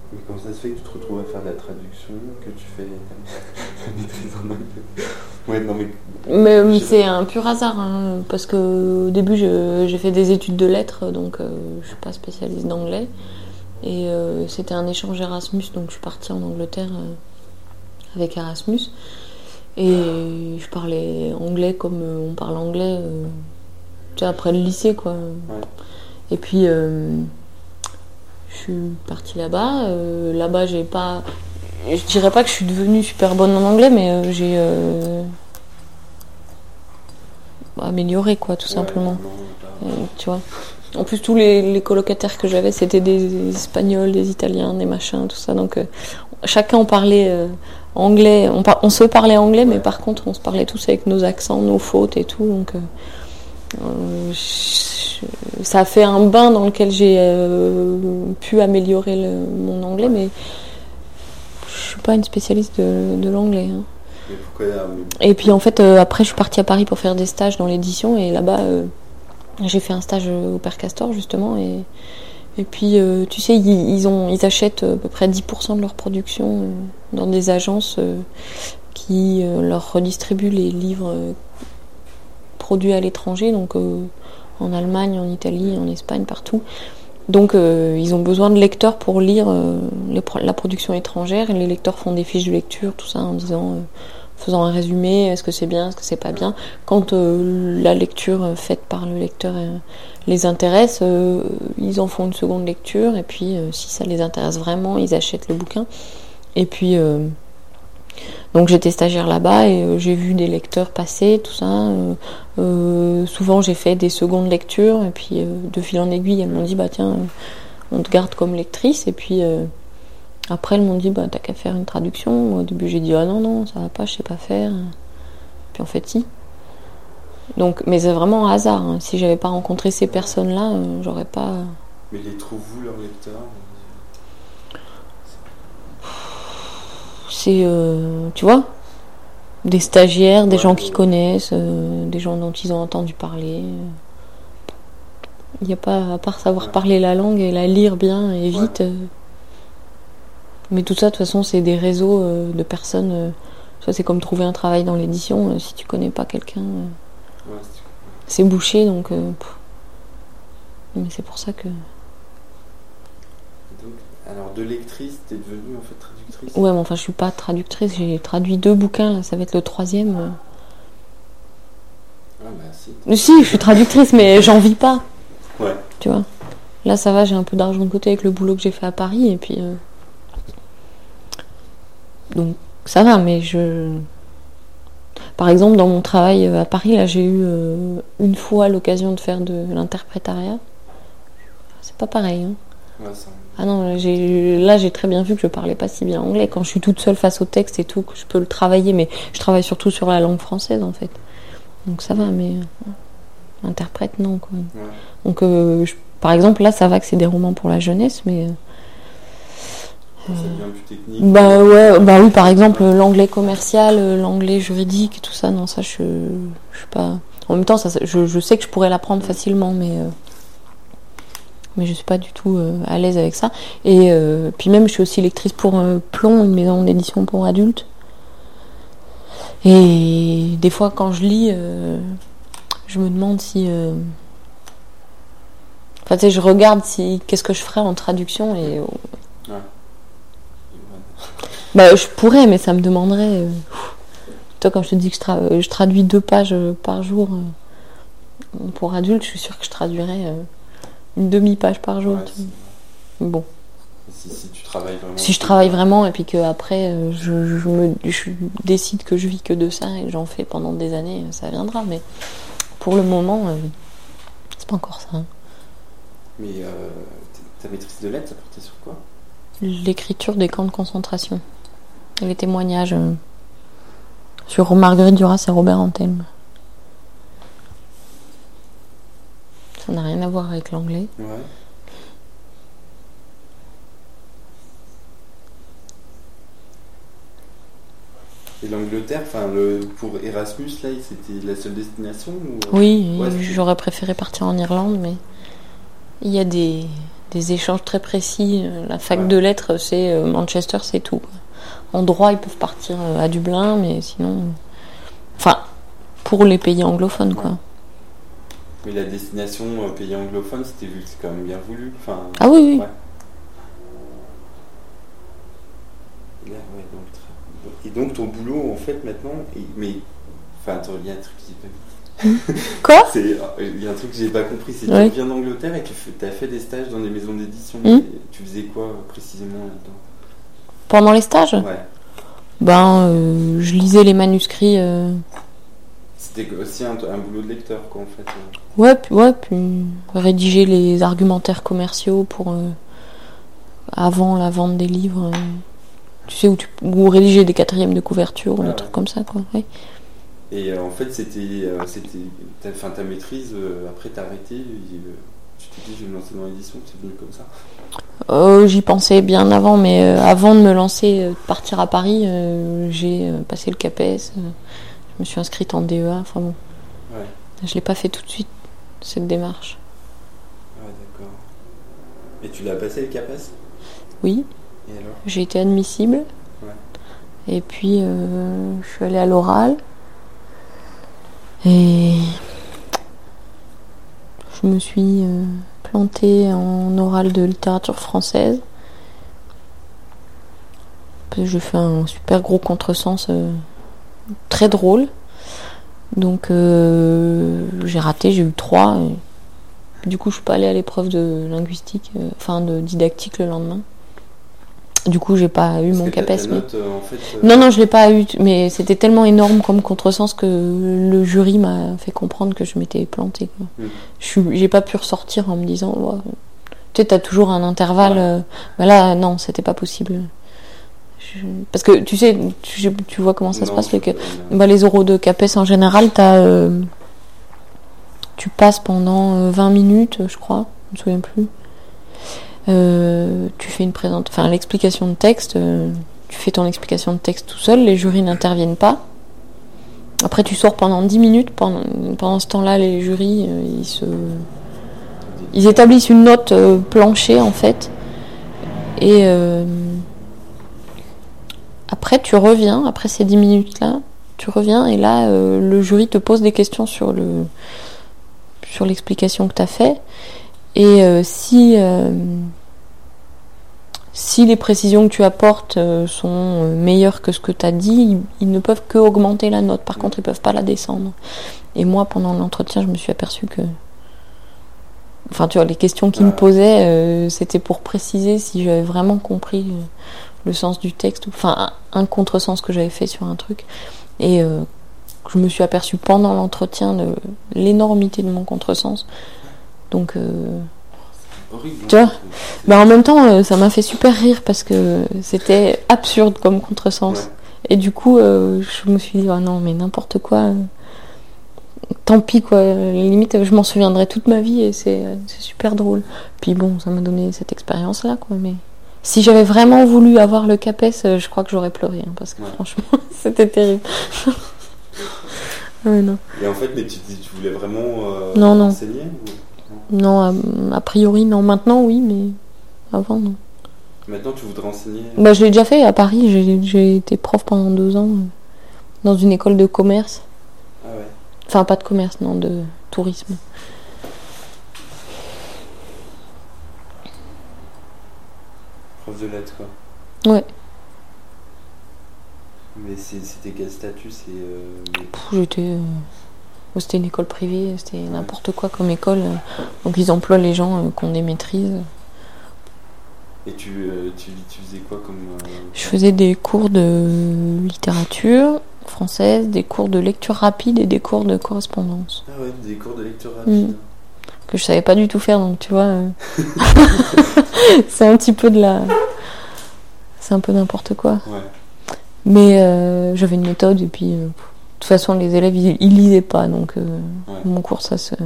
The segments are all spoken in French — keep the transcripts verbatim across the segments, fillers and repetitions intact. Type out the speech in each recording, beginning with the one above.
Mais comment ça se fait que tu te retrouves à faire de la traduction, que tu fais ta maîtrise en anglais? Ouais, non mais... Mais c'est un pur hasard, hein, parce qu'au début je, j'ai fait des études de lettres, donc euh, je suis pas spécialiste d'anglais. Et euh, c'était un échange Erasmus, donc je suis partie en Angleterre euh, avec Erasmus. Et je parlais anglais comme on parle anglais, euh, tu sais, après le lycée, quoi. Ouais. Et puis, euh, je suis partie là-bas. Euh, là-bas, j'ai pas... Je dirais pas que je suis devenue super bonne en anglais, mais euh, j'ai euh, amélioré, quoi, tout Ouais, simplement. non, Euh, tu vois. En plus, tous les, les colocataires que j'avais, c'était des Espagnols, des Italiens, des machins, tout ça. Donc, euh, chacun on parlait euh, anglais. On, par- on se parlait anglais, mais par contre, on se parlait tous avec nos accents, nos fautes et tout. Donc, euh, euh, je- ça a fait un bain dans lequel j'ai euh, pu améliorer le- mon anglais, mais je suis pas une spécialiste de, de l'anglais. Hein. Mais pourquoi, mais... Et puis, en fait, euh, après, je suis partie à Paris pour faire des stages dans l'édition, et là-bas. Euh, J'ai fait un stage au Père Castor justement et, et puis euh, tu sais ils, ils, ont, ils achètent à peu près dix pour cent de leur production euh, dans des agences euh, qui euh, leur redistribuent les livres euh, produits à l'étranger, donc euh, en Allemagne, en Italie, en Espagne, partout. Donc euh, ils ont besoin de lecteurs pour lire euh, les, la production étrangère et les lecteurs font des fiches de lecture, tout ça en disant... Euh, faisant un résumé, est-ce que c'est bien, est-ce que c'est pas bien. Quand euh, la lecture faite par le lecteur euh, les intéresse, euh, ils en font une seconde lecture, et puis euh, si ça les intéresse vraiment, ils achètent le bouquin. Et puis, euh, donc j'étais stagiaire là-bas, et euh, j'ai vu des lecteurs passer, tout ça. Euh, euh, souvent j'ai fait des secondes lectures, et puis euh, de fil en aiguille, elles m'ont dit, bah tiens, on te garde comme lectrice, et puis... Euh, Après, elles m'ont dit, bah, t'as qu'à faire une traduction. Au début, j'ai dit, ah non, non, ça va pas, je sais pas faire. Puis en fait, si. Donc, mais c'est vraiment un hasard. Hein. Si j'avais pas rencontré ces personnes-là, euh, j'aurais pas. Mais les trouvent-vous, leurs lecteurs? C'est, euh, tu vois, des stagiaires, des ouais, gens qui connaissent, euh, des gens dont ils ont entendu parler. Il n'y a pas, à part savoir ouais. parler la langue et la lire bien et vite. Ouais. Euh, Mais tout ça, de toute façon, c'est des réseaux euh, de personnes. Euh, ça, c'est comme trouver un travail dans l'édition. Euh, si tu connais pas quelqu'un, euh, ouais, c'est... c'est bouché. Donc, euh, mais c'est pour ça que. Donc, alors, de lectrice, t'es devenue en fait traductrice? Ouais, mais enfin, je suis pas traductrice. J'ai traduit deux bouquins. Là, ça va être le troisième. Euh... Ah bah si. Si, je suis traductrice, mais j'en vis pas. Ouais. Tu vois. Là, ça va. J'ai un peu d'argent de côté avec le boulot que j'ai fait à Paris, et puis. Euh... Donc ça va, mais je... Par exemple, dans mon travail à Paris, là, j'ai eu euh, une fois l'occasion de faire de l'interprétariat. C'est pas pareil. Hein. Ouais, ça... Ah non, j'ai... là, j'ai très bien vu que je parlais pas si bien anglais. Quand je suis toute seule face au texte et tout, que je peux le travailler, mais je travaille surtout sur la langue française, en fait. Donc ça va, mais... Euh, interprète, non, quoi. Ouais. Donc, euh, je... par exemple, là, ça va que c'est des romans pour la jeunesse, mais... Ça devient plus technique. Bah ouais, bah oui, par exemple l'anglais commercial, l'anglais juridique, tout ça, non, ça je, je suis pas. En même temps, ça, je, je sais que je pourrais l'apprendre facilement, mais euh, mais je suis pas du tout euh, à l'aise avec ça. Et euh, puis même, je suis aussi lectrice pour euh, Plomb, une maison d'édition pour adultes. Et des fois, quand je lis, euh, je me demande si. Euh... Enfin, tu sais, je regarde si qu'est-ce que je ferais en traduction et. Ouais. Bah, je pourrais, mais ça me demanderait. Euh... Toi, quand je te dis que je, tra... je traduis deux pages par jour euh... pour adultes, je suis sûre que je traduirais euh... une demi-page par jour. Ouais, bon. Si, si tu travailles vraiment. Si je travaille vraiment et puis qu'après euh, je, je, me, je décide que je vis que de ça et j'en fais pendant des années, ça viendra. Mais pour le moment, euh... c'est pas encore ça. Hein. Mais euh, ta maîtrise de lettres, ça portait sur quoi? L'écriture des camps de concentration. Et les témoignages euh, sur Marguerite Duras et Robert Antelme. Ça n'a rien à voir avec l'anglais. Ouais. Et l'Angleterre, enfin le pour Erasmus là, c'était la seule destination ou... Oui, ouais, j'aurais préféré partir en Irlande, mais il y a des des échanges très précis. La fac Ouais. de lettres, c'est euh, Manchester, c'est tout. Quoi. En droit, ils peuvent partir euh, à Dublin, mais sinon. Enfin, pour les pays anglophones, quoi. Ouais. Mais la destination euh, pays anglophone, c'était vu que c'est quand même bien voulu. Enfin, Ah oui, oui. ouais. Et, là, ouais, donc, très- et donc ton boulot, en fait, maintenant, et- mais. Enfin, attends, il y a un truc que j'ai pas Quoi C'est, il y a un truc que j'ai pas compris, c'est que Oui. tu viens d'Angleterre et tu as fait des stages dans des maisons d'édition. Mm. Tu faisais quoi précisément là-dedans? Pendant les stages Ouais. Ben, euh, je lisais les manuscrits. Euh... C'était aussi un, un boulot de lecteur, quoi, en fait. Ouais, puis, ouais, puis rédiger les argumentaires commerciaux pour euh, avant la vente des livres. euh, tu sais, où tu ou rédiger des quatrièmes de couverture ou Ah des ouais. trucs comme ça, quoi. Ouais. Et euh, en fait, c'était, euh, c'était, ta, fin, ta maîtrise. Euh, après, t'as arrêté. Et, euh, tu t'es dit, je vais me lancer dans l'édition. C'est venu comme ça. Euh, j'y pensais bien avant, mais euh, avant de me lancer, euh, de partir à Paris, euh, j'ai euh, passé le CAPES. euh, je me suis inscrite en D E A. Enfin bon, Ouais. je l'ai pas fait tout de suite cette démarche. Ouais, d'accord. Et tu l'as passé le CAPES? Oui. Et alors? J'ai été admissible. Ouais. Et puis, euh, je suis allée à l'oral. Et je me suis euh, plantée en oral de littérature française. Parce que j'ai fait un super gros contresens euh, très drôle. Donc, euh, j'ai raté, j'ai eu trois. Et du coup, je suis pas allée à l'épreuve de linguistique, euh, enfin de didactique le lendemain. Du coup, j'ai pas eu Parce mon que ta- ta CAPES. Mais... note, euh, en fait, euh, Non, non, je l'ai pas eu, mais c'était tellement énorme comme contresens que le jury m'a fait comprendre que je m'étais plantée. Quoi. Mm. Je suis, j'ai pas pu ressortir en me disant, ouais, tu sais, t'as toujours un intervalle. Ouais. Euh, bah là, non, c'était pas possible. Je... Parce que tu sais, tu, tu vois comment ça non, se passe, je- les, que... euh, bah, les oraux de CAPES en général, t'as, euh, tu passes pendant vingt minutes, je crois, je me souviens plus. Euh, tu fais une présente, enfin l'explication de texte, euh, tu fais ton explication de texte tout seul, les jurys n'interviennent pas. Après tu sors pendant dix minutes, pendant, pendant ce temps-là les jurys euh, ils se ils établissent une note euh, planchée en fait. Et euh, après tu reviens, après ces dix minutes-là, tu reviens et là euh, le jury te pose des questions sur le sur l'explication que tu as fait. Et euh, si euh, si les précisions que tu apportes euh, sont euh, meilleures que ce que tu as dit, ils, ils ne peuvent que augmenter la note. Par contre, ils peuvent pas la descendre. Et moi, pendant l'entretien, je me suis aperçue que... Enfin, tu vois, les questions qu'ils Ah. me posaient, euh, c'était pour préciser si j'avais vraiment compris euh, le sens du texte. Enfin, un, un contresens que j'avais fait sur un truc. Et euh, je me suis aperçue pendant l'entretien de l'énormité de mon contresens. Donc... Euh, horrible. Tu vois, bah en même temps, euh, ça m'a fait super rire parce que c'était absurde comme contresens. Ouais. Et du coup, euh, je me suis dit, oh non, mais n'importe quoi. euh, Tant pis, quoi. Limite, je m'en souviendrai toute ma vie et c'est, c'est super drôle. Puis bon, ça m'a donné cette expérience-là, quoi. Mais si j'avais vraiment voulu avoir le CAPES, euh, je crois que j'aurais pleuré. Hein, parce que Ouais. franchement, c'était terrible. Ouais, non. Et en fait, mais tu, tu voulais vraiment euh, Non, non. enseigner ou... Non, a, a priori, non. Maintenant, oui, mais avant, non. Maintenant, tu voudrais enseigner? Bah, je l'ai déjà fait à Paris. J'ai, j'ai été prof pendant deux ans euh, dans une école de commerce. Ah ouais. Enfin, pas de commerce, non, de tourisme. Prof de lettres, quoi. Ouais. Mais c'est, c'était quel statut? C'est, euh, les- Pff, j'étais, euh, c'était une école privée, c'était n'importe quoi comme école. euh, Donc ils emploient les gens euh, qui ont des maîtrises. Et tu, euh, tu, tu faisais quoi comme... euh, Je faisais des cours de littérature française, des cours de lecture rapide et des cours de correspondance. Ah ouais, des cours de lecture rapide. Mm. Que je savais pas du tout faire, donc tu vois, euh, c'est un petit peu de la... C'est un peu n'importe quoi. Ouais. Mais euh, j'avais une méthode et puis euh, de toute façon les élèves ils, ils lisaient pas, donc euh, Ouais. mon cours ça se...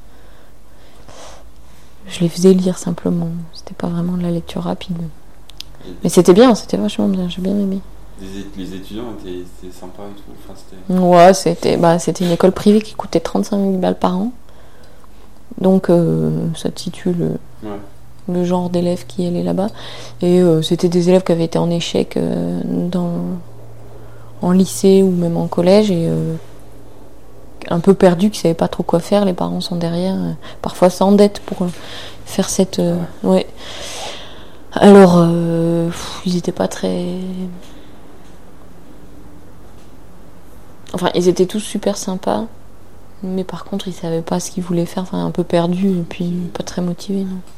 Je les faisais lire simplement, c'était pas vraiment de la lecture rapide. Et Mais c'était bien, c'était vachement bien, j'ai bien aimé. les, é- les étudiants étaient, c'était sympa et tout. Enfin, c'était... Ouais, c'était, bah, c'était une école privée qui coûtait trente-cinq mille balles par an. Donc euh, ça te situe le, Ouais. le genre d'élèves qui allaient là-bas. Et euh, c'était des élèves qui avaient été en échec euh, dans, en lycée ou même en collège et euh, un peu perdus, qui ne savaient pas trop quoi faire. Les parents sont derrière, euh, parfois s'endettent pour euh, faire cette... Euh, ouais. Alors, euh, pff, ils n'étaient pas très... Enfin, ils étaient tous super sympas, mais par contre, ils savaient pas ce qu'ils voulaient faire, enfin, un peu perdus et puis pas très motivés, non.